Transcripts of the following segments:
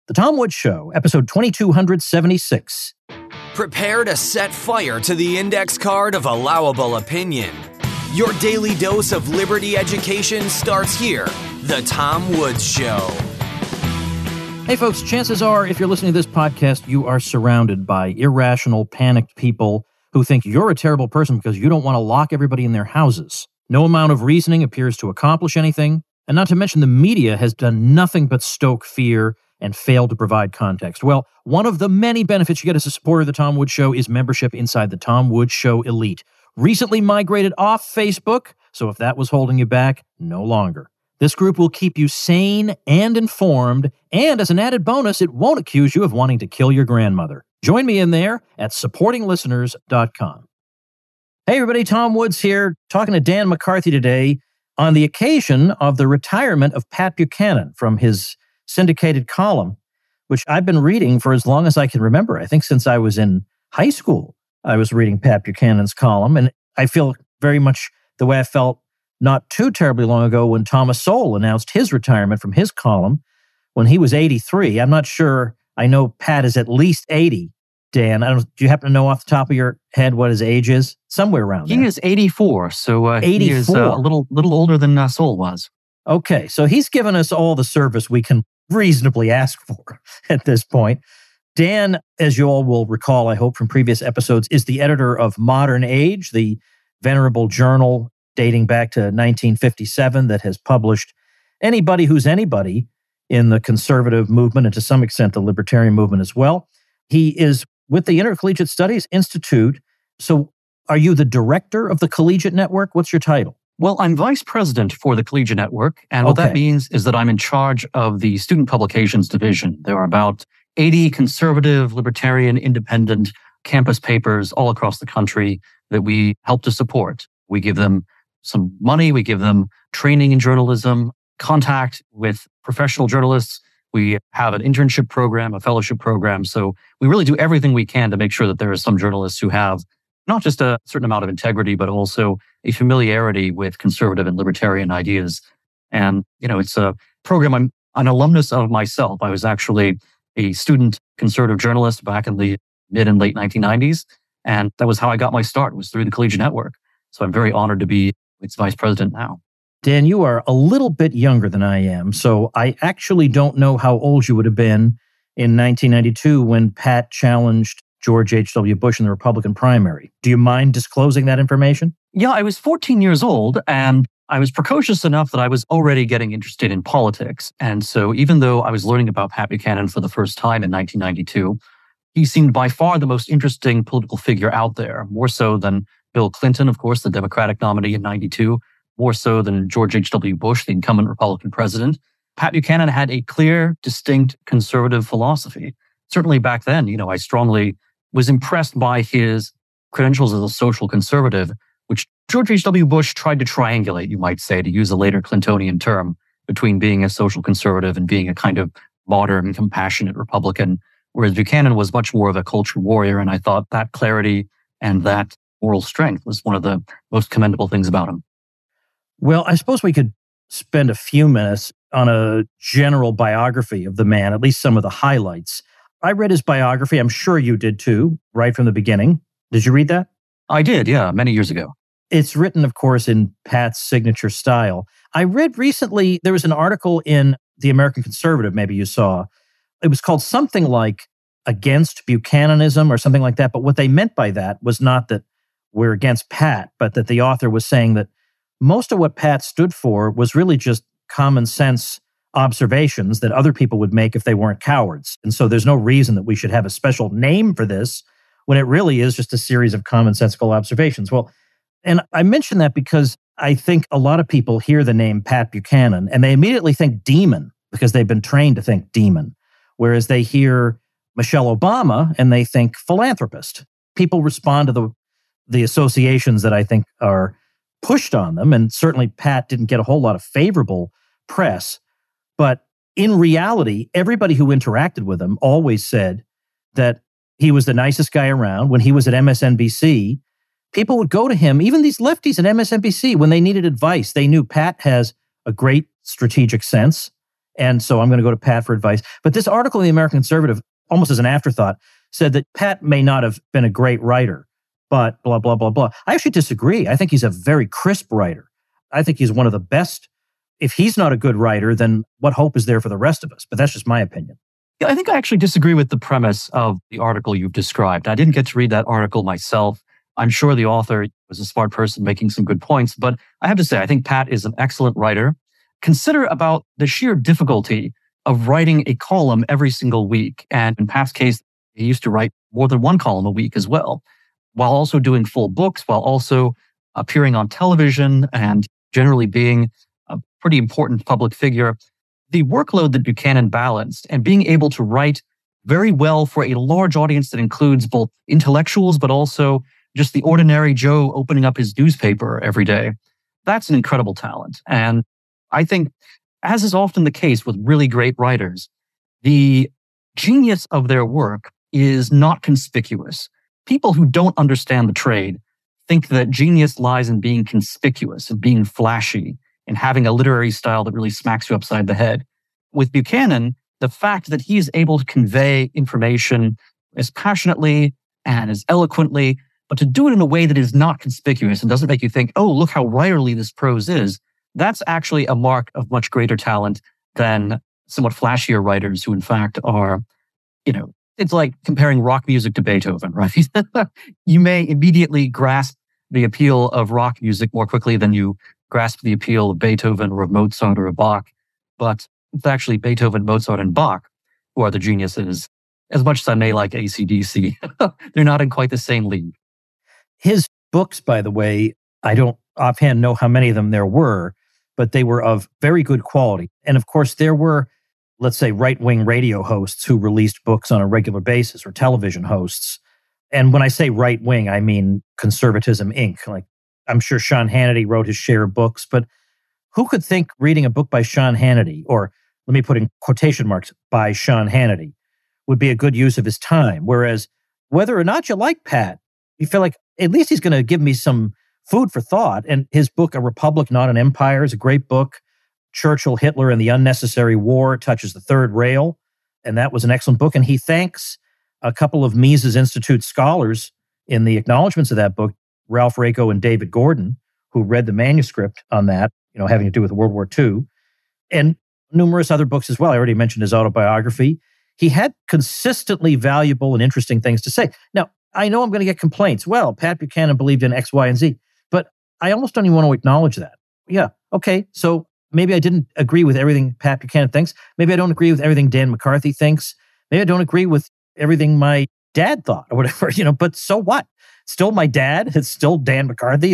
The Tom Woods Show, episode 2276. Prepare to set fire to the index card of allowable opinion. Your daily dose of liberty education starts here. The Tom Woods Show. Hey folks, chances are if you're listening to this podcast, you are surrounded by irrational, panicked people who think you're a terrible person because you don't want to lock everybody in their houses. No amount of reasoning appears to accomplish anything, and not to mention the media has done nothing but stoke fear and failed to provide context. Well, one of the many benefits you get as a supporter of the Tom Woods Show is membership inside the Tom Woods Show Elite. Recently migrated off Facebook, so if that was holding you back, no longer. This group will keep you sane and informed, and as an added bonus, it won't accuse you of wanting to kill your grandmother. Join me in there at supportinglisteners.com. Hey everybody, Tom Woods here, talking to Dan McCarthy today on the occasion of the retirement of Pat Buchanan from his syndicated column, which I've been reading for as long as I can remember. I think since I was in high school, I was reading Pat Buchanan's column, and I feel very much the way I felt not too terribly long ago when Thomas Sowell announced his retirement from his column when he was 83. I'm not sure. I know Pat is at least 80. Dan, do you happen to know off the top of your head what his age is? Somewhere around there. He is 84, so 84. He is a little older than Sowell was. Okay, so he's given us all the service we can reasonably ask for at this point. Dan, as you all will recall, I hope from previous episodes, is the editor of Modern Age, the venerable journal dating back to 1957 that has published anybody who's anybody in the conservative movement and to some extent the libertarian movement as well. He is with the Intercollegiate Studies Institute. So are you the director of the Collegiate Network? What's your title? Well, I'm vice president for the Collegiate Network, and what that means is that I'm in charge of the student publications division. There are about 80 conservative, libertarian, independent campus papers all across the country that we help to support. We give them some money, we give them training in journalism, contact with professional journalists. We have an internship program, a fellowship program. So we really do everything we can to make sure that there are some journalists who have not just a certain amount of integrity, but also a familiarity with conservative and libertarian ideas. And, it's a program I'm an alumnus of myself. I was actually a student conservative journalist back in the mid and late 1990s. And that was how I got my start, was through the Collegiate Network. So I'm very honored to be its vice president now. Dan, you are a little bit younger than I am, so I actually don't know how old you would have been in 1992 when Pat challenged George H.W. Bush in the Republican primary. Do you mind disclosing that information? Yeah, I was 14 years old, and I was precocious enough that I was already getting interested in politics. And so even though I was learning about Pat Buchanan for the first time in 1992, he seemed by far the most interesting political figure out there, more so than Bill Clinton, of course, the Democratic nominee in 92, more so than George H.W. Bush, the incumbent Republican president. Pat Buchanan had a clear, distinct conservative philosophy. Certainly back then, I strongly was impressed by his credentials as a social conservative, which George H.W. Bush tried to triangulate, you might say, to use a later Clintonian term, between being a social conservative and being a kind of modern, compassionate Republican, whereas Buchanan was much more of a culture warrior. And I thought that clarity and that moral strength was one of the most commendable things about him. Well, I suppose we could spend a few minutes on a general biography of the man, at least some of the highlights. I read his biography. I'm sure you did too, right from the beginning. Did you read that? I did, yeah, many years ago. It's written, of course, in Pat's signature style. I read recently, there was an article in The American Conservative, maybe you saw. It was called something like Against Buchananism or something like that. But what they meant by that was not that we're against Pat, but that the author was saying that most of what Pat stood for was really just common sense observations that other people would make if they weren't cowards. And so there's no reason that we should have a special name for this when it really is just a series of commonsensical observations. Well, and I mention that because I think a lot of people hear the name Pat Buchanan and they immediately think demon because they've been trained to think demon, whereas they hear Michelle Obama and they think philanthropist. People respond to the associations that I think are pushed on them, and certainly Pat didn't get a whole lot of favorable press, but in reality, everybody who interacted with him always said that he was the nicest guy around. When he was at MSNBC, people would go to him, even these lefties at MSNBC, when they needed advice. They knew Pat has a great strategic sense And so I'm going to go to Pat for advice. But this article in the American Conservative, almost as an afterthought, said that Pat may not have been a great writer, but blah, blah, blah, blah. I actually disagree. I think he's a very crisp writer. I think he's one of the best. If he's not a good writer, then what hope is there for the rest of us? But that's just my opinion. Yeah, I think I actually disagree with the premise of the article you've described. I didn't get to read that article myself. I'm sure the author was a smart person making some good points, but I have to say, I think Pat is an excellent writer. Consider about the sheer difficulty of writing a column every single week. And in Pat's case, he used to write more than one column a week as well, while also doing full books, while also appearing on television and generally being a pretty important public figure. The workload that Buchanan balanced and being able to write very well for a large audience that includes both intellectuals, but also just the ordinary Joe opening up his newspaper every day, that's an incredible talent. And I think, as is often the case with really great writers, the genius of their work is not conspicuous. People who don't understand the trade think that genius lies in being conspicuous and being flashy and having a literary style that really smacks you upside the head. With Buchanan, the fact that he is able to convey information as passionately and as eloquently, but to do it in a way that is not conspicuous and doesn't make you think, oh, look how writerly this prose is, that's actually a mark of much greater talent than somewhat flashier writers who, in fact, are, it's like comparing rock music to Beethoven, right? You may immediately grasp the appeal of rock music more quickly than you grasp the appeal of Beethoven or of Mozart or of Bach. But it's actually Beethoven, Mozart, and Bach who are the geniuses. As much as I may like AC/DC, they're not in quite the same league. His books, by the way, I don't offhand know how many of them there were, but they were of very good quality. And of course, there were, let's say, right-wing radio hosts who released books on a regular basis, or television hosts. And when I say right-wing, I mean Conservatism, Inc. Like, I'm sure Sean Hannity wrote his share of books, but who could think reading a book by Sean Hannity, or let me put in quotation marks, by Sean Hannity, would be a good use of his time? Whereas whether or not you like Pat, you feel like at least he's going to give me some food for thought. And his book, A Republic, Not an Empire, is a great book. Churchill, Hitler, and the Unnecessary War touches the third rail. And that was an excellent book. And he thanks a couple of Mises Institute scholars in the acknowledgments of that book, Ralph Raico and David Gordon, who read the manuscript on that, having to do with World War II, and numerous other books as well. I already mentioned his autobiography. He had consistently valuable and interesting things to say. Now, I know I'm going to get complaints. Well, Pat Buchanan believed in X, Y, and Z, but I almost don't even want to acknowledge that. Yeah, okay, so maybe I didn't agree with everything Pat Buchanan thinks. Maybe I don't agree with everything Dan McCarthy thinks. Maybe I don't agree with everything my dad thought or whatever, but so what? It's still my dad. It's still Dan McCarthy.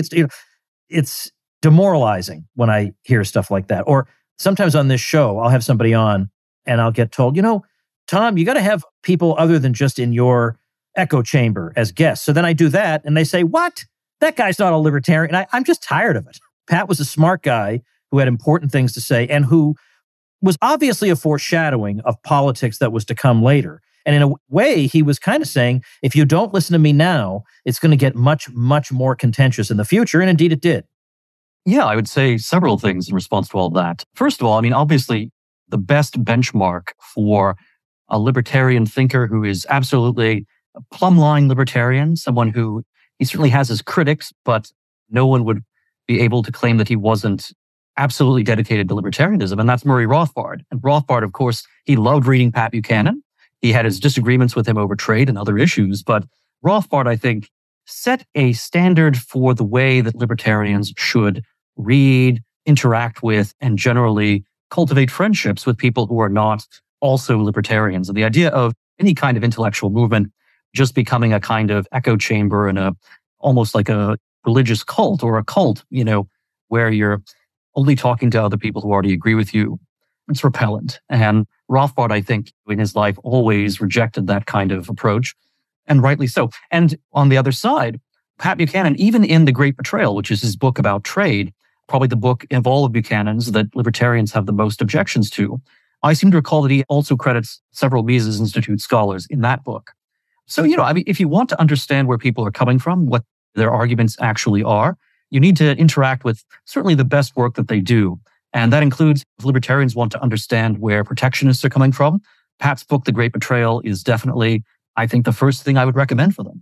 It's demoralizing when I hear stuff like that. Or sometimes on this show, I'll have somebody on and I'll get told, Tom, you got to have people other than just in your echo chamber as guests. So then I do that and they say, what? That guy's not a libertarian. I'm just tired of it. Pat was a smart guy who had important things to say and who was obviously a foreshadowing of politics that was to come later. And in a way, he was kind of saying, if you don't listen to me now, it's going to get much, much more contentious in the future. And indeed it did. Yeah, I would say several things in response to all that. First of all, obviously, the best benchmark for a libertarian thinker who is absolutely a plumb line libertarian, someone who he certainly has his critics, but no one would be able to claim that he wasn't absolutely dedicated to libertarianism, and that's Murray Rothbard. And Rothbard, of course, he loved reading Pat Buchanan. He had his disagreements with him over trade and other issues, but Rothbard, I think, set a standard for the way that libertarians should read, interact with, and generally cultivate friendships with people who are not also libertarians. And the idea of any kind of intellectual movement just becoming a kind of echo chamber and almost like a religious cult or a cult, where you're only talking to other people who already agree with you, it's repellent. And Rothbard, I think, in his life always rejected that kind of approach, and rightly so. And on the other side, Pat Buchanan, even in The Great Betrayal, which is his book about trade, probably the book of all of Buchanan's that libertarians have the most objections to, I seem to recall that he also credits several Mises Institute scholars in that book. So, if you want to understand where people are coming from, what their arguments actually are, you need to interact with certainly the best work that they do. And that includes if libertarians want to understand where protectionists are coming from. Pat's book, The Great Betrayal, is definitely, I think, the first thing I would recommend for them.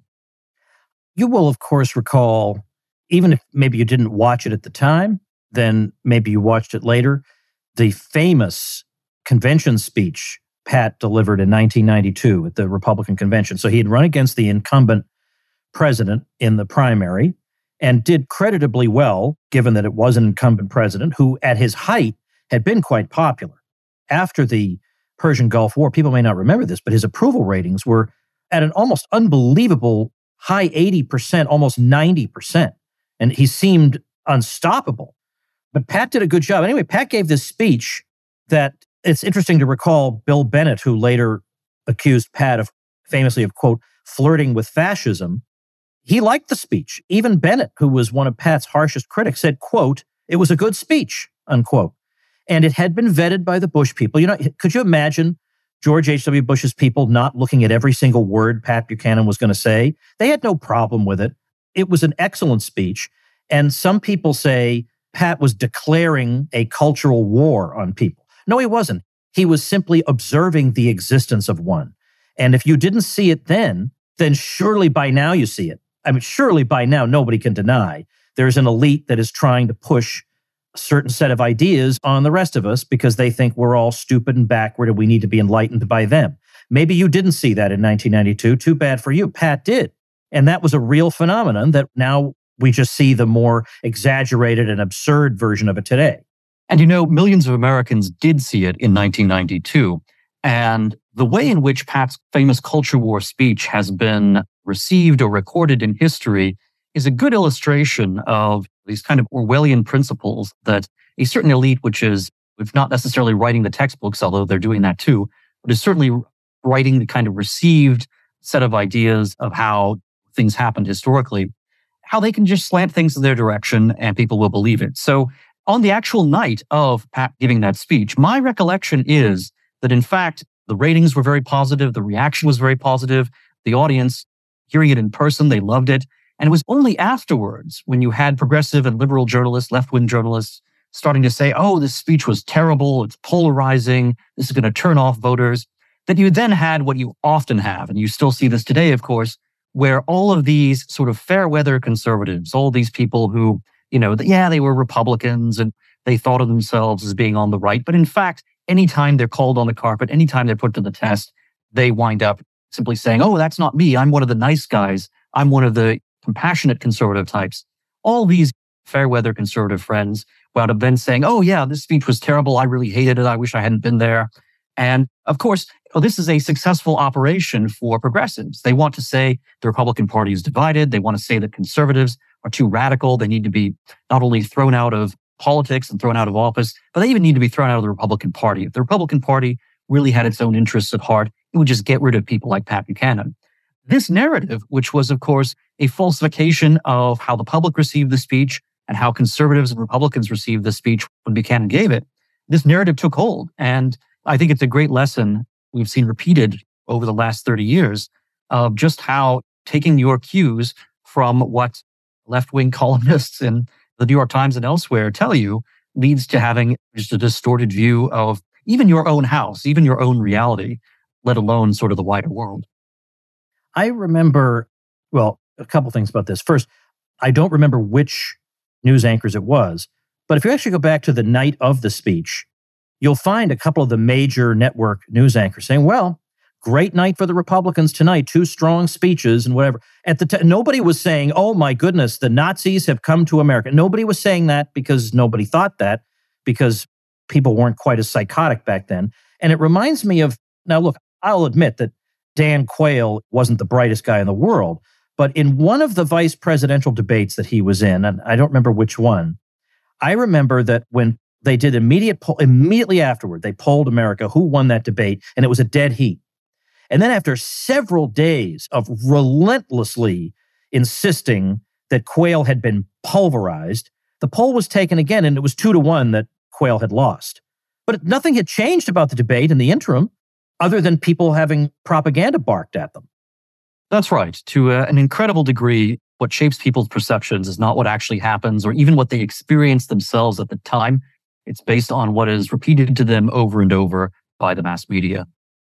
You will, of course, recall, even if maybe you didn't watch it at the time, then maybe you watched it later, the famous convention speech Pat delivered in 1992 at the Republican convention. So he had run against the incumbent president in the primary and did creditably well, given that it was an incumbent president who, at his height, had been quite popular. After the Persian Gulf War, people may not remember this, but his approval ratings were at an almost unbelievable high 80%, almost 90%. And he seemed unstoppable. But Pat did a good job. Anyway, Pat gave this speech that it's interesting to recall Bill Bennett, who later accused Pat of famously of, quote, flirting with fascism. He liked the speech. Even Bennett, who was one of Pat's harshest critics, said, quote, it was a good speech, unquote. And it had been vetted by the Bush people. You know, could you imagine George H.W. Bush's people not looking at every single word Pat Buchanan was going to say? They had no problem with it. It was an excellent speech. And some people say Pat was declaring a cultural war on people. No, he wasn't. He was simply observing the existence of one. And if you didn't see it then surely by now you see it. I mean, surely by now nobody can deny there's an elite that is trying to push a certain set of ideas on the rest of us because they think we're all stupid and backward and we need to be enlightened by them. Maybe you didn't see that in 1992. Too bad for you. Pat did. And that was a real phenomenon that now we just see the more exaggerated and absurd version of it today. And you know, millions of Americans did see it in 1992. And the way in which Pat's famous culture war speech has been received or recorded in history is a good illustration of these kind of Orwellian principles that a certain elite, which is, if not necessarily writing the textbooks, although they're doing that too, but is certainly writing the kind of received set of ideas of how things happened historically, how they can just slant things in their direction and people will believe it. So on the actual night of Pat giving that speech, my recollection is that, in fact, the ratings were very positive. The reaction was very positive. The audience, hearing it in person, they loved it. And it was only afterwards, when you had progressive and liberal journalists, left-wing journalists, starting to say, oh, this speech was terrible, it's polarizing, this is going to turn off voters, that you then had what you often have, and you still see this today, of course, where all of these sort of fair-weather conservatives, all these people who, you know, they were Republicans and they thought of themselves as being on the right, but in fact, anytime they're called on the carpet, anytime they're put to the test, they wind up simply saying, oh, that's not me, I'm one of the nice guys, I'm one of the compassionate conservative types. All these fair-weather conservative friends wound up then saying, oh yeah, this speech was terrible, I really hated it, I wish I hadn't been there. And of course, this is a successful operation for progressives. They want to say the Republican Party is divided. They want to say that conservatives are too radical. They need to be not only thrown out of politics and thrown out of office, but they even need to be thrown out of the Republican Party. If the Republican Party really had its own interests at heart, it would just get rid of people like Pat Buchanan. This narrative, which was, of course, a falsification of how the public received the speech and how conservatives and Republicans received the speech when Buchanan gave it, this narrative took hold. And I think it's a great lesson we've seen repeated over the last 30 years of just how taking your cues from what left-wing columnists in the New York Times and elsewhere tell you leads to having just a distorted view of even your own house, even your own reality, let alone sort of the wider world. I remember, well, a couple things about this. First, I don't remember which news anchors it was, but if you actually go back to the night of the speech, you'll find a couple of the major network news anchors saying, well, great night for the Republicans tonight, 2 strong speeches and whatever. At the time, nobody was saying, oh my goodness, the Nazis have come to America. Nobody was saying that because nobody thought that, because people weren't quite as psychotic back then. And it reminds me of, now look, I'll admit that Dan Quayle wasn't the brightest guy in the world, but in one of the vice presidential debates that he was in, and I don't remember which one, I remember that when they did immediately afterward, they polled America who won that debate, and it was a dead heat. And then after several days of relentlessly insisting that Quayle had been pulverized, the poll was taken again, and it was 2-1 that Quayle had lost. But nothing had changed about the debate in the interim, other than people having propaganda barked at them. That's right. To an incredible degree, what shapes people's perceptions is not what actually happens or even what they experience themselves at the time. It's based on what is repeated to them over and over by the mass media.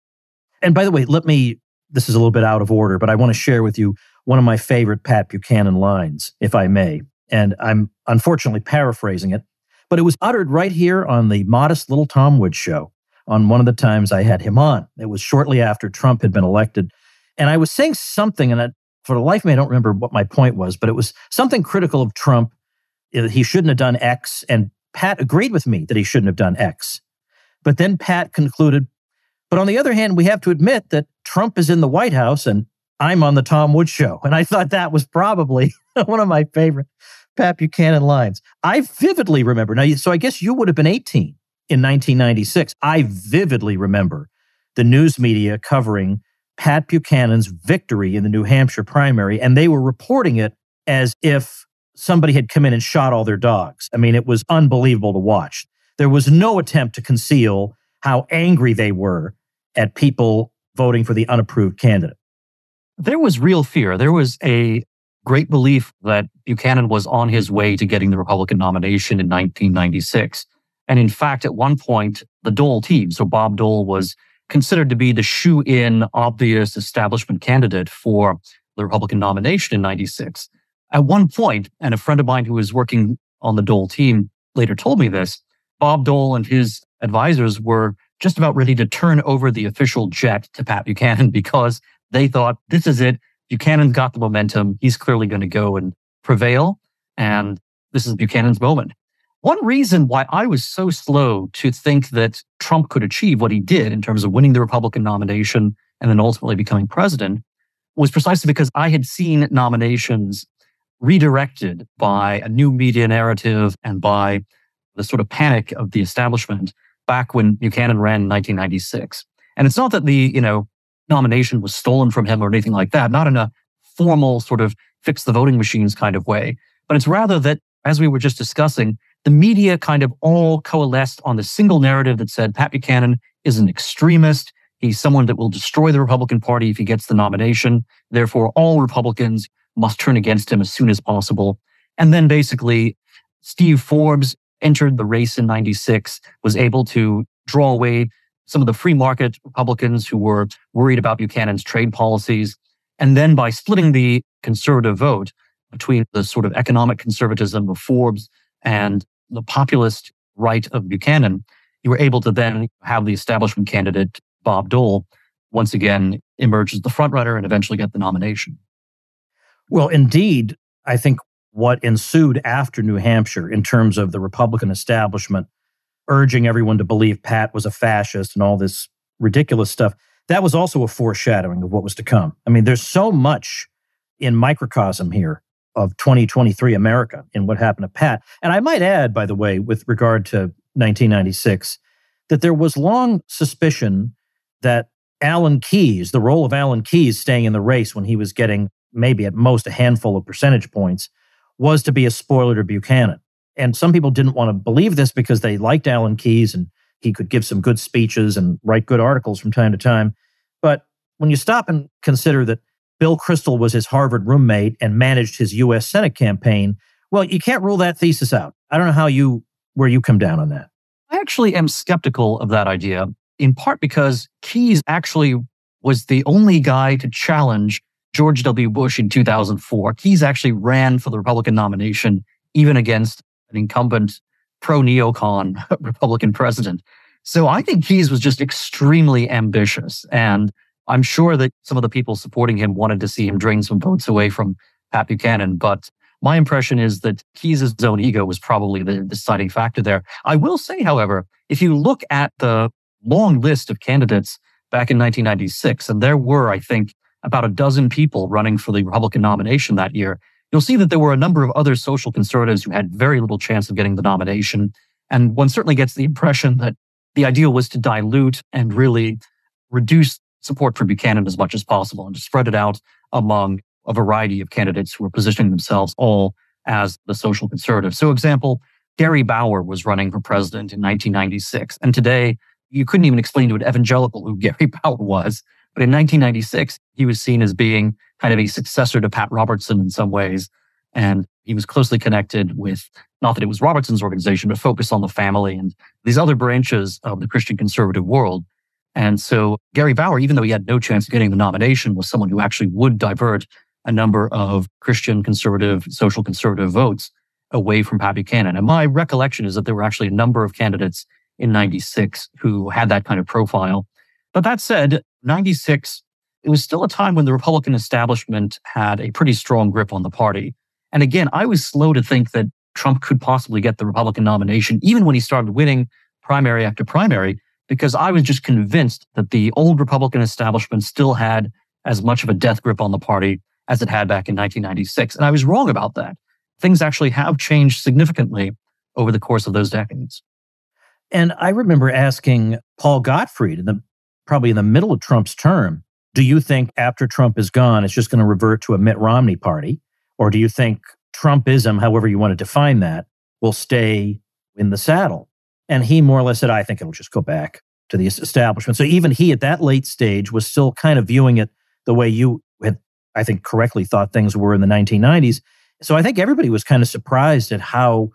And by the way, this is a little bit out of order, but I want to share with you one of my favorite Pat Buchanan lines, if I may. And I'm unfortunately paraphrasing it, but it was uttered right here on the Modest Little Tom Woods show on one of the times I had him on. It was shortly after Trump had been elected. And I was saying something, and for the life of me, I don't remember what my point was, but it was something critical of Trump. He shouldn't have done X, and Pat agreed with me that he shouldn't have done X. But then Pat concluded, but on the other hand, we have to admit that Trump is in the White House and I'm on the Tom Woods show. And I thought that was probably one of my favorite Pat Buchanan lines. I vividly remember. Now, so I guess you would have been 18 in 1996. I vividly remember the news media covering Pat Buchanan's victory in the New Hampshire primary, and they were reporting it as if somebody had come in and shot all their dogs. I mean, it was unbelievable to watch. There was no attempt to conceal how angry they were at people voting for the unapproved candidate. There was real fear. There was a great belief that Buchanan was on his way to getting the Republican nomination in 1996. And in fact, at one point, the Dole team, so Bob Dole, was considered to be the shoe-in, obvious establishment candidate for the Republican nomination in 96. At one point, and a friend of mine who was working on the Dole team later told me this, Bob Dole and his advisors were just about ready to turn over the official jet to Pat Buchanan because they thought, this is it. Buchanan's got the momentum. He's clearly going to go and prevail. And this is Buchanan's moment. One reason why I was so slow to think that Trump could achieve what he did in terms of winning the Republican nomination and then ultimately becoming president was precisely because I had seen nominations redirected by a new media narrative and by the sort of panic of the establishment back when Buchanan ran in 1996. And it's not that the, nomination was stolen from him or anything like that, not in a formal sort of fix the voting machines kind of way, but it's rather that, as we were just discussing, the media kind of all coalesced on the single narrative that said Pat Buchanan is an extremist. He's someone that will destroy the Republican Party if he gets the nomination. Therefore, all Republicans must turn against him as soon as possible. And then basically, Steve Forbes entered the race in 96, was able to draw away some of the free market Republicans who were worried about Buchanan's trade policies. And then by splitting the conservative vote between the sort of economic conservatism of Forbes and the populist right of Buchanan, you were able to then have the establishment candidate, Bob Dole, once again emerge as the frontrunner and eventually get the nomination. Well, indeed, I think what ensued after New Hampshire in terms of the Republican establishment urging everyone to believe Pat was a fascist and all this ridiculous stuff, that was also a foreshadowing of what was to come. I mean, there's so much in microcosm here of 2023 America in what happened to Pat. And I might add, by the way, with regard to 1996, that there was long suspicion that Alan Keyes, the role of Alan Keyes staying in the race when he was getting maybe at most a handful of percentage points, was to be a spoiler to Buchanan. And some people didn't want to believe this because they liked Alan Keyes and he could give some good speeches and write good articles from time to time. But when you stop and consider that Bill Kristol was his Harvard roommate and managed his U.S. Senate campaign, well, you can't rule that thesis out. I don't know where you come down on that. I actually am skeptical of that idea, in part because Keyes actually was the only guy to challenge George W. Bush in 2004. Keyes actually ran for the Republican nomination, even against an incumbent pro-neocon Republican president. So I think Keyes was just extremely ambitious. And I'm sure that some of the people supporting him wanted to see him drain some votes away from Pat Buchanan. But my impression is that Keyes' own ego was probably the deciding factor there. I will say, however, if you look at the long list of candidates back in 1996, and there were, I think, about a dozen people running for the Republican nomination that year, you'll see that there were a number of other social conservatives who had very little chance of getting the nomination. And one certainly gets the impression that the idea was to dilute and really reduce support for Buchanan as much as possible and to spread it out among a variety of candidates who were positioning themselves all as the social conservatives. So, example, Gary Bauer was running for president in 1996. And today, you couldn't even explain to an evangelical who Gary Bauer was. But in 1996, he was seen as being kind of a successor to Pat Robertson in some ways. And He was closely connected with, not that it was Robertson's organization, but Focus on the Family and these other branches of the Christian conservative world. And so Gary Bauer, even though he had no chance of getting the nomination, was someone who actually would divert a number of Christian conservative, social conservative votes away from Pat Buchanan. And my recollection is that there were actually a number of candidates in 96 who had that kind of profile. But that said, 96, it was still a time when the Republican establishment had a pretty strong grip on the party. And again, I was slow to think that Trump could possibly get the Republican nomination, even when he started winning primary after primary, because I was just convinced that the old Republican establishment still had as much of a death grip on the party as it had back in 1996. And I was wrong about that. Things actually have changed significantly over the course of those decades. And I remember asking Paul Gottfried, probably in the middle of Trump's term, do you think after Trump is gone, it's just going to revert to a Mitt Romney party? Or do you think Trumpism, however you want to define that, will stay in the saddle? And he more or less said, I think it'll just go back to the establishment. So even he at that late stage was still kind of viewing it the way you had, I think, correctly thought things were in the 1990s. So I think everybody was kind of surprised at how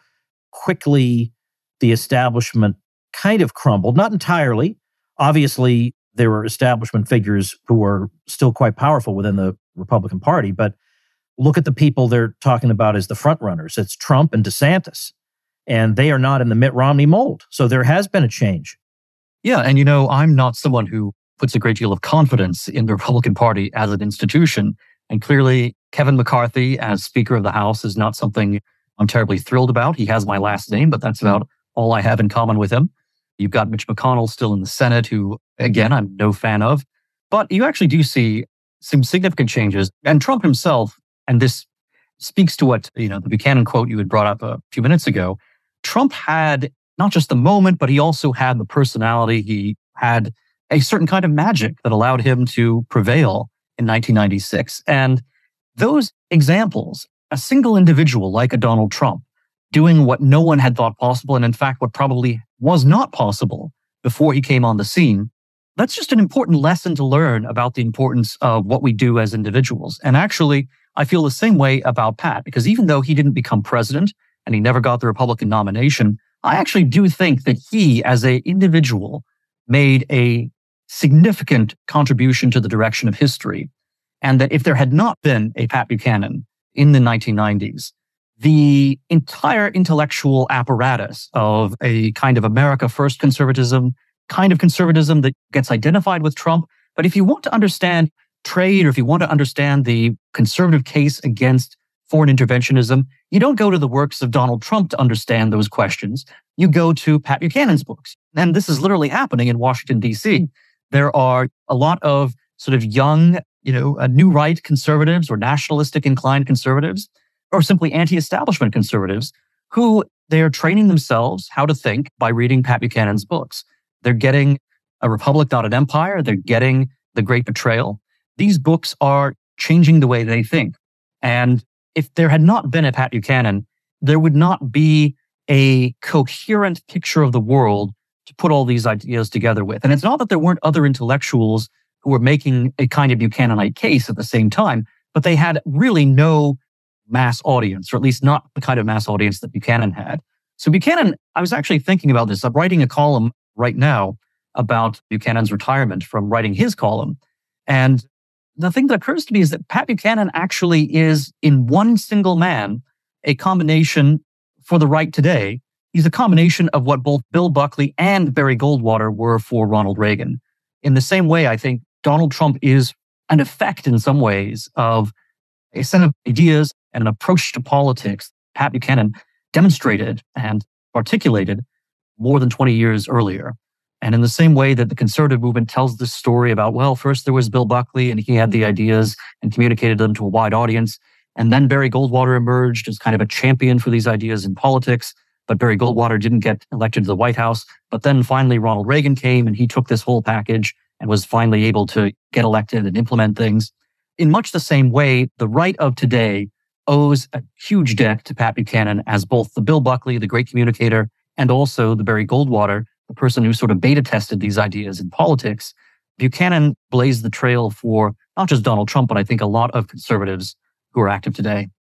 quickly the establishment kind of crumbled. Not entirely. Obviously, there were establishment figures who were still quite powerful within the Republican Party, but look at the people they're talking about as the front runners. It's Trump and DeSantis, and they are not in the Mitt Romney mold. So there has been a change. Yeah, and I'm not someone who puts a great deal of confidence in the Republican Party as an institution. And clearly, Kevin McCarthy as Speaker of the House is not something I'm terribly thrilled about. He has my last name, but that's about all I have in common with him. You've got Mitch McConnell still in the Senate, who, again, I'm no fan of. But you actually do see some significant changes. And Trump himself, and this speaks to what, the Buchanan quote you had brought up a few minutes ago, Trump had not just the moment, but he also had the personality. He had a certain kind of magic that allowed him to prevail in 1996. And those examples, a single individual like a Donald Trump doing what no one had thought possible, and in fact, what probably was not possible before he came on the scene, that's just an important lesson to learn about the importance of what we do as individuals. And actually, I feel the same way about Pat, because even though he didn't become president and he never got the Republican nomination, I actually do think that he, as an individual, made a significant contribution to the direction of history. And that if there had not been a Pat Buchanan in the 1990s, the entire intellectual apparatus of a kind of America First conservatism, kind of conservatism that gets identified with Trump. But if you want to understand trade, or if you want to understand the conservative case against foreign interventionism, you don't go to the works of Donald Trump to understand those questions. You go to Pat Buchanan's books. And this is literally happening in Washington, D.C. There are a lot of sort of young, new right conservatives or nationalistic inclined conservatives, or simply anti-establishment conservatives, who they're training themselves how to think by reading Pat Buchanan's books. They're getting A Republic, Not an Empire. They're getting The Great Betrayal. These books are changing the way they think. And if there had not been a Pat Buchanan, there would not be a coherent picture of the world to put all these ideas together with. And it's not that there weren't other intellectuals who were making a kind of Buchananite case at the same time, but they had really no mass audience, or at least not the kind of mass audience that Buchanan had. So Buchanan, I was actually thinking about this. I'm writing a column right now about Buchanan's retirement from writing his column. And the thing that occurs to me is that Pat Buchanan actually is, in one single man, a combination for the right today. He's a combination of what both Bill Buckley and Barry Goldwater were for Ronald Reagan. In the same way, I think Donald Trump is an effect in some ways of a set of ideas and an approach to politics Pat Buchanan demonstrated and articulated more than 20 years earlier. And in the same way that the conservative movement tells this story about, well, first there was Bill Buckley and he had the ideas and communicated them to a wide audience. And then Barry Goldwater emerged as kind of a champion for these ideas in politics. But Barry Goldwater didn't get elected to the White House. But then finally Ronald Reagan came and he took this whole package and was finally able to get elected and implement things. In much the same way, the right of today owes a huge debt to Pat Buchanan as both the Bill Buckley, the great communicator, and also the Barry Goldwater, the person who sort of beta tested these ideas in politics. Buchanan blazed the trail for not just Donald Trump, but I think a lot of conservatives who are active today.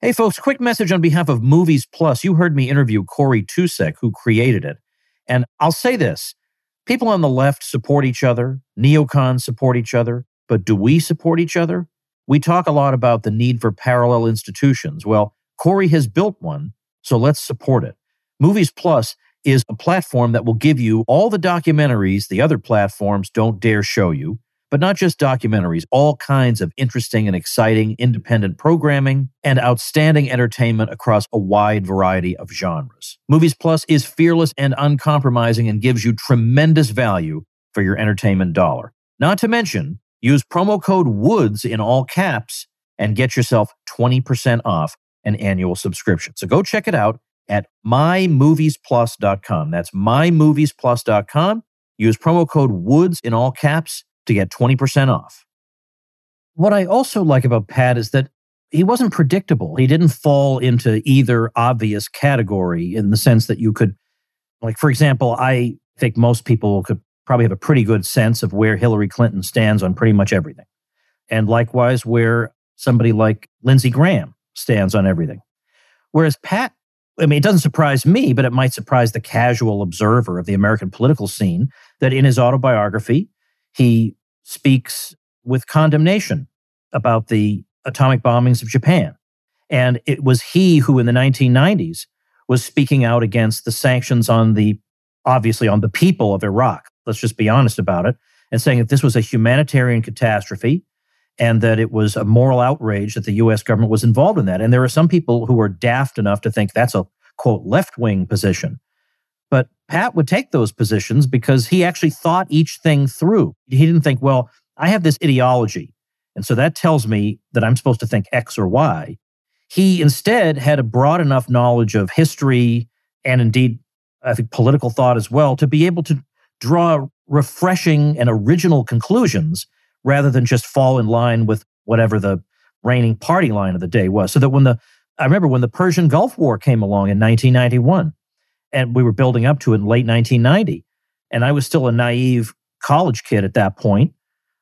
Hey, folks, quick message on behalf of Movies Plus. You heard me interview Corey Tusek, who created it. And I'll say this. People on the left support each other. Neocons support each other. But do we support each other? We talk a lot about the need for parallel institutions. Well, Corey has built one, so let's support it. Movies Plus is a platform that will give you all the documentaries the other platforms don't dare show you, but not just documentaries, all kinds of interesting and exciting independent programming and outstanding entertainment across a wide variety of genres. Movies Plus is fearless and uncompromising and gives you tremendous value for your entertainment dollar. Not to mention, use promo code WOODS in all caps and get yourself 20% off an annual subscription. So go check it out at mymoviesplus.com. That's mymoviesplus.com. Use promo code WOODS in all caps to get 20% off. What I also like about Pat is that he wasn't predictable. He didn't fall into either obvious category in the sense that you could, like, for example, I think most people could probably have a pretty good sense of where Hillary Clinton stands on pretty much everything. And likewise, where somebody like Lindsey Graham stands on everything. Whereas Pat, I mean, it doesn't surprise me, but it might surprise the casual observer of the American political scene that in his autobiography, he speaks with condemnation about the atomic bombings of Japan. And it was he who in the 1990s was speaking out against the sanctions on obviously on the people of Iraq. Let's just be honest about it. And saying that this was a humanitarian catastrophe and that it was a moral outrage that the U.S. government was involved in that. And there are some people who are daft enough to think that's a, quote, left-wing position. But Pat would take those positions because he actually thought each thing through. He didn't think, well, I have this ideology, and so that tells me that I'm supposed to think X or Y. He instead had a broad enough knowledge of history and indeed, I think, political thought as well to be able to draw refreshing and original conclusions rather than just fall in line with whatever the reigning party line of the day was. So that I remember when the Persian Gulf War came along in 1991, and we were building up to it in late 1990, and I was still a naive college kid at that point,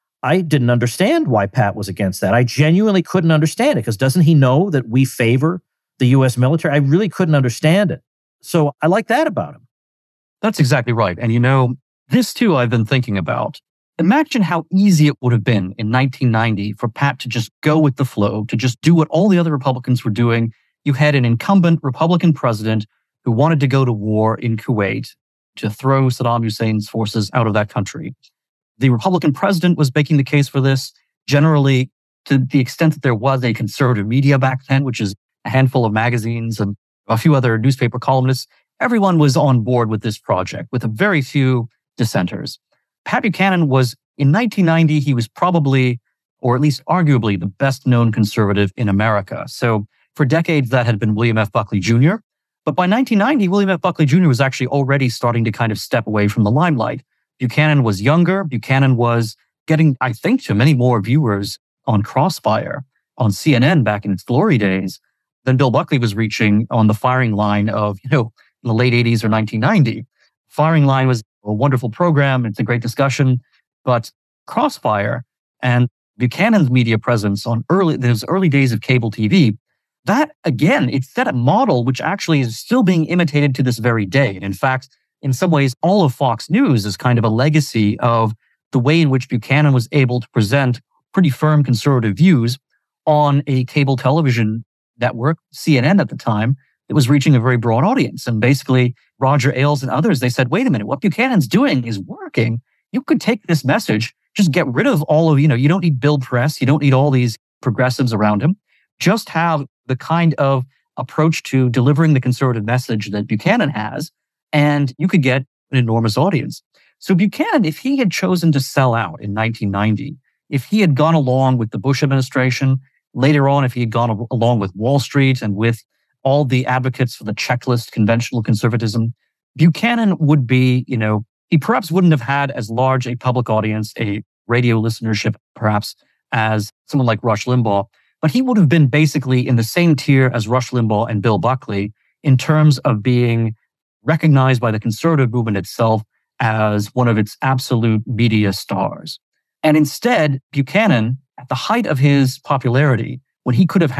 I didn't understand why Pat was against that. I genuinely couldn't understand it because doesn't he know that we favor the U.S. military? I really couldn't understand it. So I like that about him. That's exactly right. And this too I've been thinking about. Imagine how easy it would have been in 1990 for Pat to just go with the flow, to just do what all the other Republicans were doing. You had an incumbent Republican president who wanted to go to war in Kuwait to throw Saddam Hussein's forces out of that country. The Republican president was making the case for this, generally to the extent that there was a conservative media back then, which is a handful of magazines and a few other newspaper columnists. Everyone was on board with this project, with a very few dissenters. Pat Buchanan was, in 1990, he was probably, or at least arguably, the best known conservative in America. So for decades, that had been William F. Buckley Jr., but by 1990, William F. Buckley Jr. was actually already starting to kind of step away from the limelight. Buchanan was younger. Buchanan was getting, I think, to many more viewers on Crossfire, on CNN back in its glory days, than Bill Buckley was reaching on the firing line of, in the late 80s or 1990. Firing Line was a wonderful program. It's a great discussion. But Crossfire and Buchanan's media presence on those early days of cable TV, that, again, it set a model which actually is still being imitated to this very day. And in fact, in some ways, all of Fox News is kind of a legacy of the way in which Buchanan was able to present pretty firm conservative views on a cable television network, CNN at the time, that was reaching a very broad audience. And basically, Roger Ailes and others, they said, wait a minute, what Buchanan's doing is working. You could take this message, just get rid of all of, you don't need Bill Press, you don't need all these progressives around him. Just have the kind of approach to delivering the conservative message that Buchanan has, and you could get an enormous audience. So Buchanan, if he had chosen to sell out in 1990, if he had gone along with the Bush administration, later on, if he had gone along with Wall Street and with all the advocates for the checklist conventional conservatism, Buchanan would be, he perhaps wouldn't have had as large a public audience, a radio listenership, perhaps, as someone like Rush Limbaugh. But he would have been basically in the same tier as Rush Limbaugh and Bill Buckley in terms of being recognized by the conservative movement itself as one of its absolute media stars. And instead, Buchanan, at the height of his popularity, when he could have had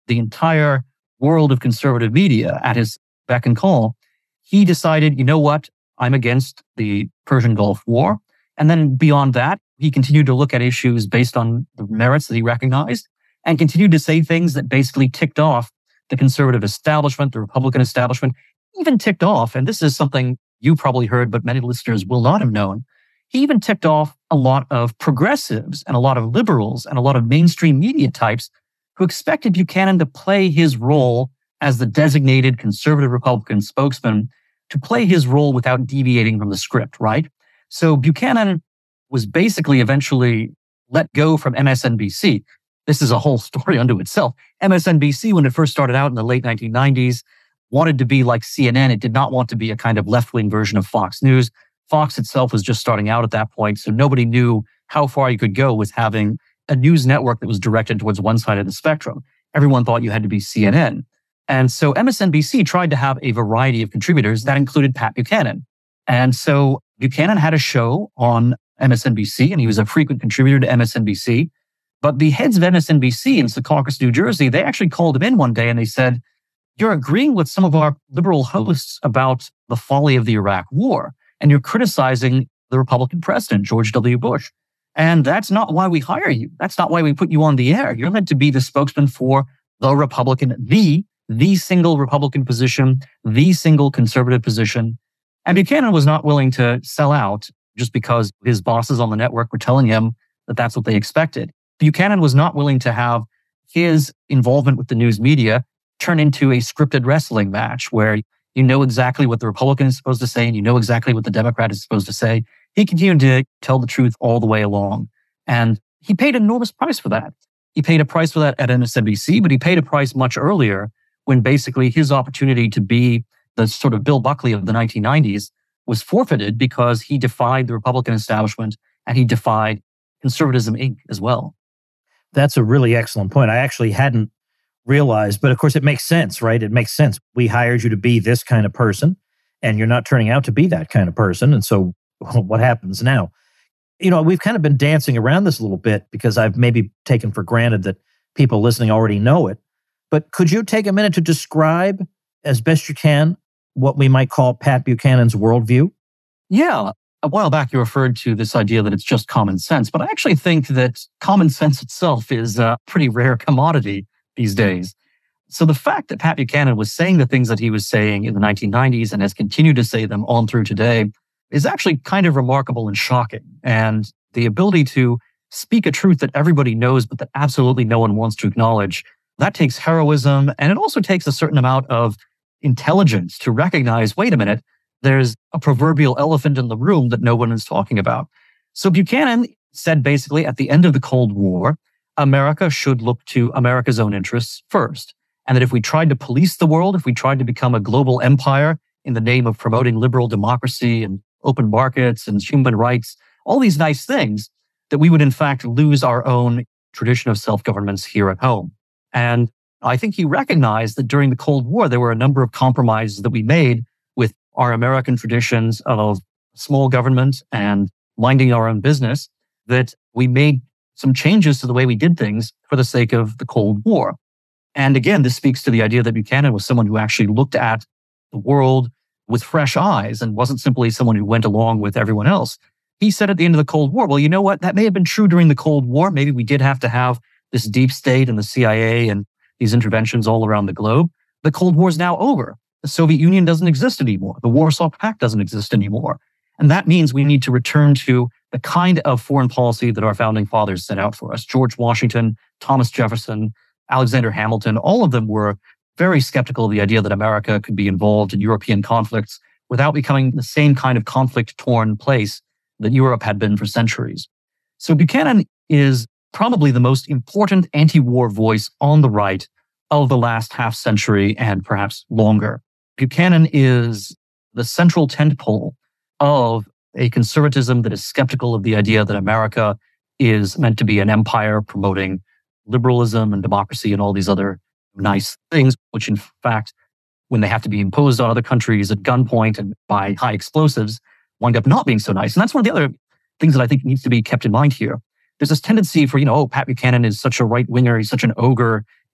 the entire world of conservative media at his beck and call, he decided, you know what, I'm against the Persian Gulf War. And then beyond that, he continued to look at issues based on the merits that he recognized and continued to say things that basically ticked off the conservative establishment, the Republican establishment, even ticked off, and this is something you probably heard, but many listeners will not have known, he even ticked off a lot of progressives and a lot of liberals and a lot of mainstream media types who expected Buchanan to play his role as the designated conservative Republican spokesman, to play his role without deviating from the script, right? So Buchanan was basically eventually let go from MSNBC. This is a whole story unto itself. MSNBC, when it first started out in the late 1990s, wanted to be like CNN. It did not want to be a kind of left-wing version of Fox News. Fox itself was just starting out at that point, so nobody knew how far you could go with having a news network that was directed towards one side of the spectrum. Everyone thought you had to be CNN. And so MSNBC tried to have a variety of contributors that included Pat Buchanan. And so Buchanan had a show on MSNBC, and he was a frequent contributor to MSNBC. But the heads of MSNBC in Secaucus, New Jersey, they actually called him in one day and they said, you're agreeing with some of our liberal hosts about the folly of the Iraq War, and you're criticizing the Republican president, George W. Bush. And that's not why we hire you. That's not why we put you on the air. You're meant to be the spokesman for the Republican, the single Republican position, the single conservative position. And Buchanan was not willing to sell out just because his bosses on the network were telling him that that's what they expected. Buchanan was not willing to have his involvement with the news media turn into a scripted wrestling match where you know exactly what the Republican is supposed to say and you know exactly what the Democrat is supposed to say. He continued to tell the truth all the way along. And he paid an enormous price for that. He paid a price for that at MSNBC, but he paid a price much earlier when basically his opportunity to be the sort of Bill Buckley of the 1990s was forfeited because he defied the Republican establishment and he defied Conservatism Inc. as well. That's a really excellent point. I actually hadn't realized, but of course it makes sense, right? It makes sense. We hired you to be this kind of person and you're not turning out to be that kind of person. And so what happens now? You know, we've kind of been dancing around this a little bit because I've maybe taken for granted that people listening already know it. But could you take a minute to describe as best you can what we might call Pat Buchanan's worldview? Yeah. A while back, you referred to this idea that it's just common sense, but I actually think that common sense itself is a pretty rare commodity these days. So the fact that Pat Buchanan was saying the things that he was saying in the 1990s and has continued to say them on through today is actually kind of remarkable and shocking. And the ability to speak a truth that everybody knows, but that absolutely no one wants to acknowledge, that takes heroism. And it also takes a certain amount of intelligence to recognize, wait a minute, there's a proverbial elephant in the room that no one is talking about. So Buchanan said basically at the end of the Cold War, America should look to America's own interests first. And that if we tried to police the world, if we tried to become a global empire in the name of promoting liberal democracy and open markets and human rights, all these nice things, that we would in fact lose our own tradition of self-governments here at home. And I think he recognized that during the Cold War, there were a number of compromises that we made with our American traditions of small government and minding our own business, that we made some changes to the way we did things for the sake of the Cold War. And again, this speaks to the idea that Buchanan was someone who actually looked at the world with fresh eyes and wasn't simply someone who went along with everyone else. He said at the end of the Cold War, well, you know what? That may have been true during the Cold War. Maybe we did have to have this deep state and the CIA and these interventions all around the globe. The Cold War is now over. The Soviet Union doesn't exist anymore. The Warsaw Pact doesn't exist anymore. And that means we need to return to the kind of foreign policy that our founding fathers set out for us. George Washington, Thomas Jefferson, Alexander Hamilton, all of them were very skeptical of the idea that America could be involved in European conflicts without becoming the same kind of conflict-torn place that Europe had been for centuries. So Buchanan is probably the most important anti-war voice on the right of the last half century and perhaps longer. Buchanan is the central tentpole of a conservatism that is skeptical of the idea that America is meant to be an empire promoting liberalism and democracy and all these other nice things, which in fact, when they have to be imposed on other countries at gunpoint and by high explosives, wind up not being so nice. And that's one of the other things that I think needs to be kept in mind here. There's this tendency for, Pat Buchanan is such a right-winger, he's such an ogre,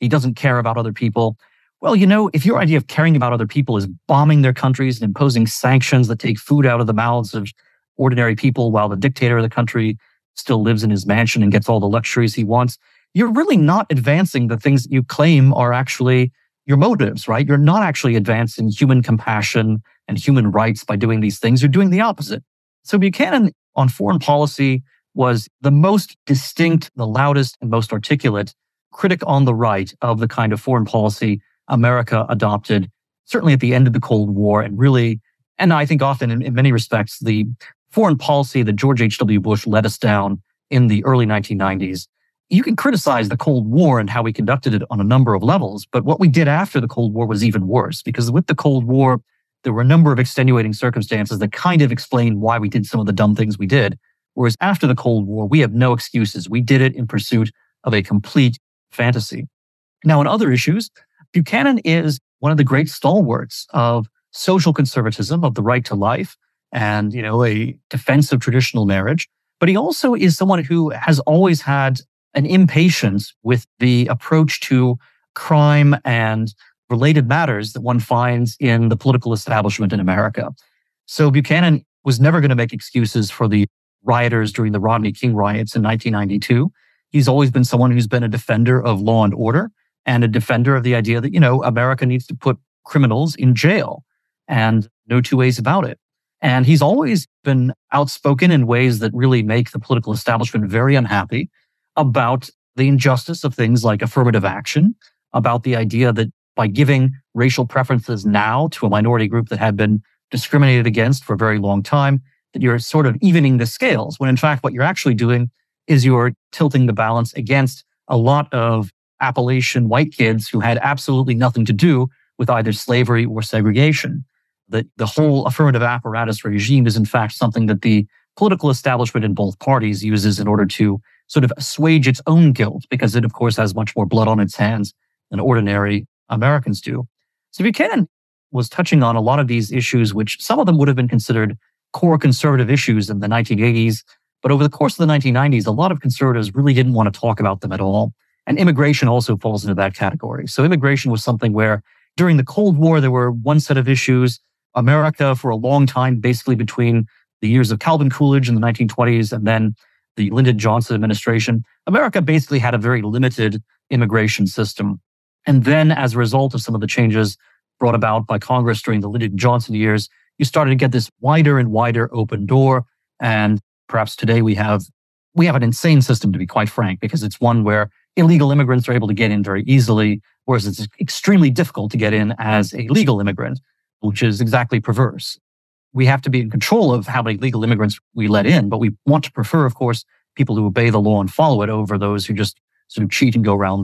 He doesn't care about other people. Well, if your idea of caring about other people is bombing their countries and imposing sanctions that take food out of the mouths of ordinary people while the dictator of the country still lives in his mansion and gets all the luxuries he wants, you're really not advancing the things that you claim are actually your motives, right? You're not actually advancing human compassion and human rights by doing these things. You're doing the opposite. So Buchanan on foreign policy was the most distinct, the loudest, and most articulate critic on the right of the kind of foreign policy America adopted, certainly at the end of the Cold War, and really, and I think often in many respects, the foreign policy that George H.W. Bush led us down in the early 1990s. You can criticize the Cold War and how we conducted it on a number of levels, but what we did after the Cold War was even worse, because with the Cold War, there were a number of extenuating circumstances that kind of explain why we did some of the dumb things we did. Whereas after the Cold War, we have no excuses. We did it in pursuit of a complete fantasy. Now, on other issues, Buchanan is one of the great stalwarts of social conservatism, of the right to life, and, a defense of traditional marriage. But he also is someone who has always had an impatience with the approach to crime and related matters that one finds in the political establishment in America. So Buchanan was never going to make excuses for the rioters during the Rodney King riots in 1992. He's always been someone who's been a defender of law and order and a defender of the idea that, America needs to put criminals in jail, and no two ways about it. And he's always been outspoken in ways that really make the political establishment very unhappy about the injustice of things like affirmative action, about the idea that by giving racial preferences now to a minority group that had been discriminated against for a very long time, that you're sort of evening the scales, when in fact what you're actually doing is you're tilting the balance against a lot of Appalachian white kids who had absolutely nothing to do with either slavery or segregation. That the whole affirmative apparatus regime is in fact something that the political establishment in both parties uses in order to sort of assuage its own guilt, because it of course has much more blood on its hands than ordinary Americans do. So Buchanan was touching on a lot of these issues, which some of them would have been considered core conservative issues in the 1980s. But over the course of the 1990s, a lot of conservatives really didn't want to talk about them at all. And immigration also falls into that category. So immigration was something where during the Cold War, there were one set of issues. America, for a long time, basically between the years of Calvin Coolidge in the 1920s and then the Lyndon Johnson administration, America basically had a very limited immigration system. And then as a result of some of the changes brought about by Congress during the Lyndon Johnson years, you started to get this wider and wider open door. And perhaps today we have an insane system, to be quite frank, because it's one where illegal immigrants are able to get in very easily, whereas it's extremely difficult to get in as a legal immigrant, which is exactly perverse. We have to be in control of how many legal immigrants we let in, but we want to prefer, of course, people who obey the law and follow it over those who just sort of cheat and go around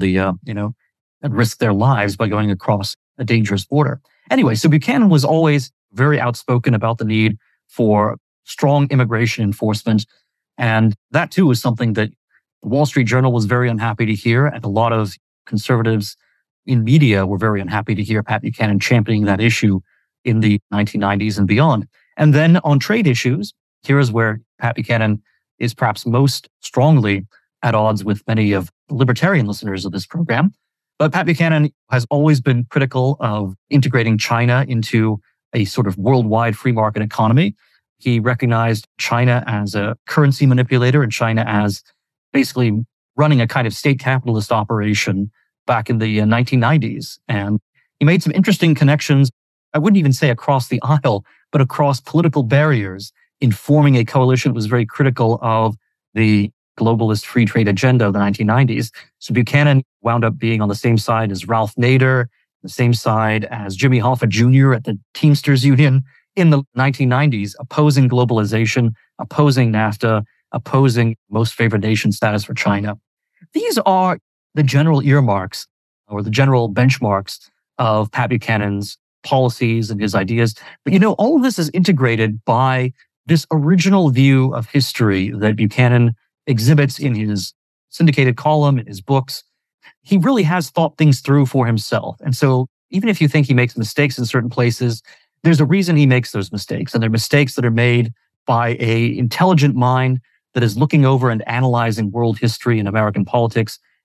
and risk their lives by going across a dangerous border. Anyway, so Buchanan was always very outspoken about the need for strong immigration enforcement. And that too was something that the Wall Street Journal was very unhappy to hear. And a lot of conservatives in media were very unhappy to hear Pat Buchanan championing that issue in the 1990s and beyond. And then on trade issues, here's where Pat Buchanan is perhaps most strongly at odds with many of the libertarian listeners of this program. But Pat Buchanan has always been critical of integrating China into a sort of worldwide free market economy. He recognized China as a currency manipulator and China as basically running a kind of state capitalist operation back in the 1990s. And he made some interesting connections, I wouldn't even say across the aisle, but across political barriers in forming a coalition that was very critical of the globalist free trade agenda of the 1990s. So Buchanan wound up being on the same side as Ralph Nader, the same side as Jimmy Hoffa Jr. at the Teamsters Union in the 1990s, opposing globalization, opposing NAFTA, opposing most favored nation status for China. These are the general earmarks or the general benchmarks of Pat Buchanan's policies and his ideas. But all of this is integrated by this original view of history that Buchanan exhibits in his syndicated column, in his books. He really has thought things through for himself. And so even if you think he makes mistakes in certain places, there's a reason he makes those mistakes. And they're mistakes that are made by an intelligent mind that is looking over and analyzing world history and American politics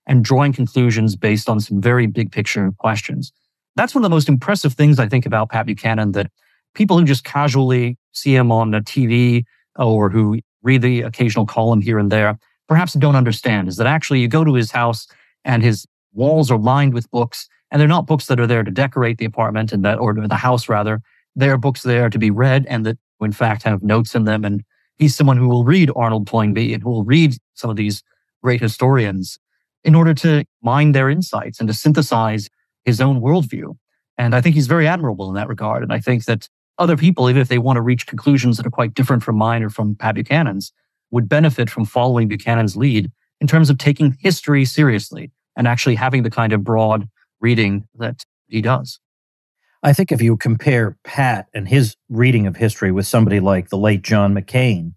and drawing conclusions based on some very big picture questions. That's one of the most impressive things I think about Pat Buchanan, that people who just casually see him on the TV or who read the occasional column here and there perhaps don't understand, is that actually you go to his house and his walls are lined with books, and they're not books that are there to decorate the apartment and that, or the house rather. They're books there to be read and that in fact have notes in them. And he's someone who will read Arnold Toynbee and who will read some of these great historians in order to mine their insights and to synthesize his own worldview. And I think he's very admirable in that regard. And I think that other people, even if they want to reach conclusions that are quite different from mine or from Pat Buchanan's, would benefit from following Buchanan's lead in terms of taking history seriously and actually having the kind of broad reading that he does. I think if you compare Pat and his reading of history with somebody like the late John McCain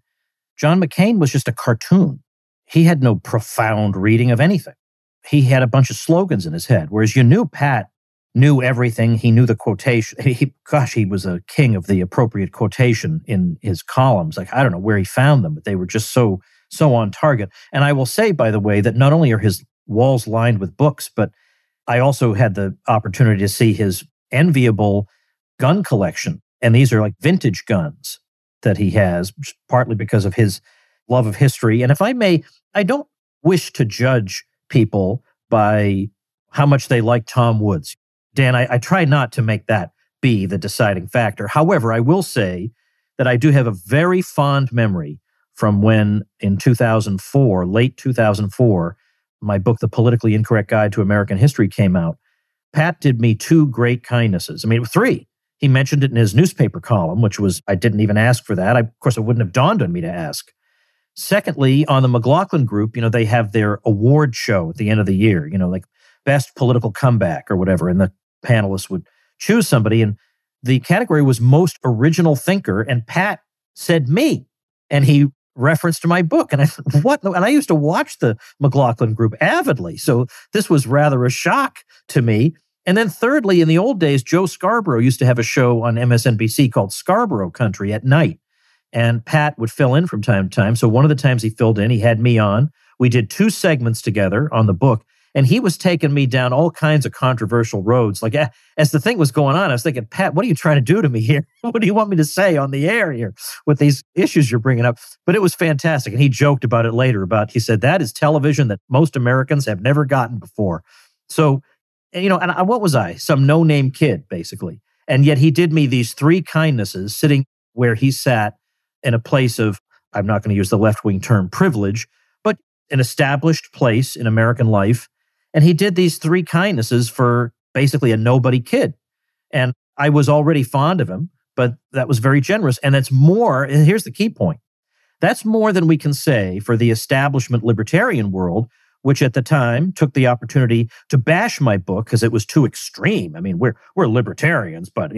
was just a cartoon. He had no profound reading of anything. He had a bunch of slogans in his head, whereas you knew Pat knew everything. He knew the quotation. He was a king of the appropriate quotation in his columns. Like, I don't know where he found them, but they were just so on target. And I will say, by the way, that not only are his walls lined with books, but I also had the opportunity to see his enviable gun collection. And these are like vintage guns that he has, partly because of his love of history. And if I may, I don't wish to judge people by how much they like Tom Woods. Dan, I try not to make that be the deciding factor. However, I will say that I do have a very fond memory from when in 2004, late 2004, my book, The Politically Incorrect Guide to American History, came out. Pat did me two great kindnesses. I mean, three. He mentioned it in his newspaper column, which was, I didn't even ask for that. Of course, it wouldn't have dawned on me to ask. Secondly, on the McLaughlin Group, they have their award show at the end of the year, like best political comeback or whatever. And the panelists would choose somebody. And the category was most original thinker. And Pat said me. And he referenced to my book. And I said, what? And I used to watch the McLaughlin Group avidly. So this was rather a shock to me. And then thirdly, in the old days, Joe Scarborough used to have a show on MSNBC called Scarborough Country at night. And Pat would fill in from time to time. So one of the times he filled in, he had me on. We did 2 segments together on the book. And he was taking me down all kinds of controversial roads. Like, as the thing was going on, I was thinking, Pat, what are you trying to do to me here? What do you want me to say on the air here with these issues you're bringing up? But it was fantastic. And he joked about it later he said, that is television that most Americans have never gotten before. So, and what was I? Some no-name kid, basically. And yet he did me these 3 kindnesses sitting where he sat in a place of, I'm not going to use the left-wing term privilege, but an established place in American life. And he did these 3 kindnesses for basically a nobody kid. And I was already fond of him, but that was very generous. And that's more, and here's the key point. That's more than we can say for the establishment libertarian world, which at the time took the opportunity to bash my book because it was too extreme. I mean, we're libertarians, but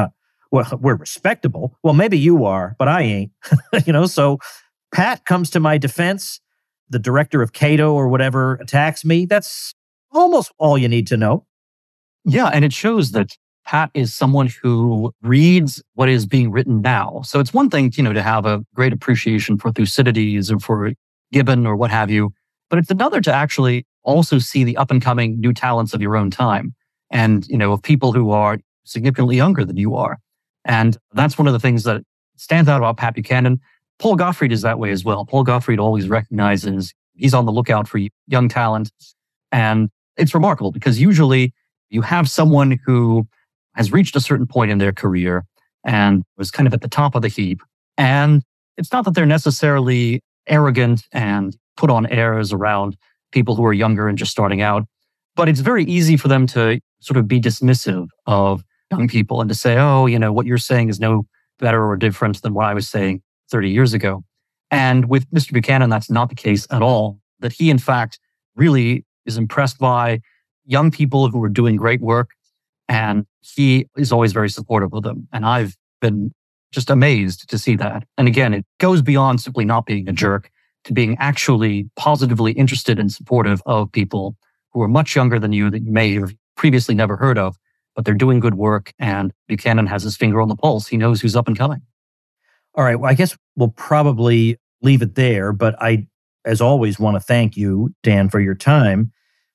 we're respectable. Well, maybe you are, but I ain't. So Pat comes to my defense. The director of Cato or whatever attacks me. That's almost all you need to know. Yeah, and it shows that Pat is someone who reads what is being written now. So it's one thing, to have a great appreciation for Thucydides or for Gibbon or what have you, but it's another to actually also see the up-and-coming new talents of your own time and, of people who are significantly younger than you are. And that's one of the things that stands out about Pat Buchanan. Paul Gottfried is that way as well. Paul Gottfried always recognizes he's on the lookout for young talent. And it's remarkable because usually you have someone who has reached a certain point in their career and was kind of at the top of the heap. And it's not that they're necessarily arrogant and put on airs around people who are younger and just starting out, but it's very easy for them to sort of be dismissive of young people and to say, oh, what you're saying is no better or different than what I was saying 30 years ago. And with Mr. Buchanan, that's not the case at all. That he, in fact, really is impressed by young people who are doing great work. And he is always very supportive of them. And I've been just amazed to see that. And again, it goes beyond simply not being a jerk to being actually positively interested and supportive of people who are much younger than you that you may have previously never heard of, but they're doing good work. And Buchanan has his finger on the pulse. He knows who's up and coming. All right. Well, I guess we'll probably leave it there, but I, as always, want to thank you, Dan, for your time.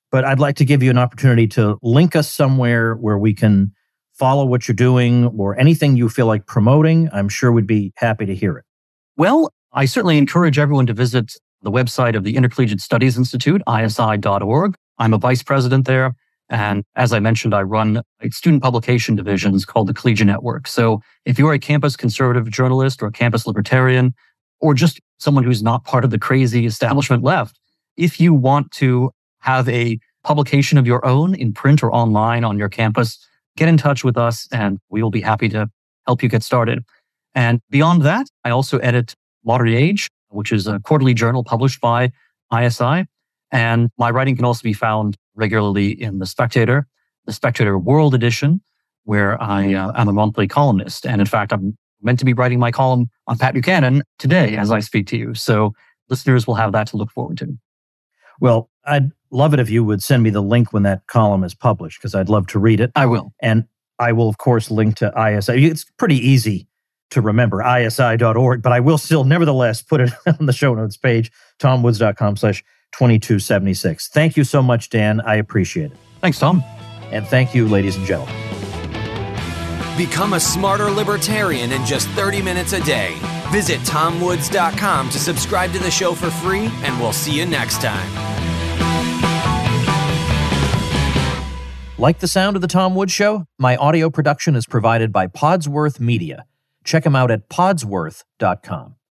but I'd like to give you an opportunity to link us somewhere where we can follow what you're doing or anything you feel like promoting. I'm sure we'd be happy to hear it. Well, I certainly encourage everyone to visit the website of the Intercollegiate Studies Institute, isi.org. I'm a vice president there. And as I mentioned, I run a student publication division called the Collegiate Network. So if you're a campus conservative journalist or a campus libertarian, or just someone who's not part of the crazy establishment left, if you want to have a publication of your own in print or online on your campus, get in touch with us and we will be happy to help you get started. And beyond that, I also edit Modern Age, which is a quarterly journal published by ISI. And my writing can also be found regularly in The Spectator World Edition, where I am a monthly columnist. And in fact, I'm meant to be writing my column on Pat Buchanan today as I speak to you. So listeners will have that to look forward to. Well, I'd love it if you would send me the link when that column is published, because I'd love to read it. I will. And I will, of course, link to ISI. It's pretty easy to remember, isi.org, but I will still nevertheless put it on the show notes page, tomwoods.com/2276. Thank you so much, Dan. I appreciate it. Thanks, Tom. And thank you, ladies and gentlemen. Become a smarter libertarian in just 30 minutes a day. Visit tomwoods.com to subscribe to the show for free, and we'll see you next time. Like the sound of The Tom Woods Show? My audio production is provided by Podsworth Media. Check them out at podsworth.com.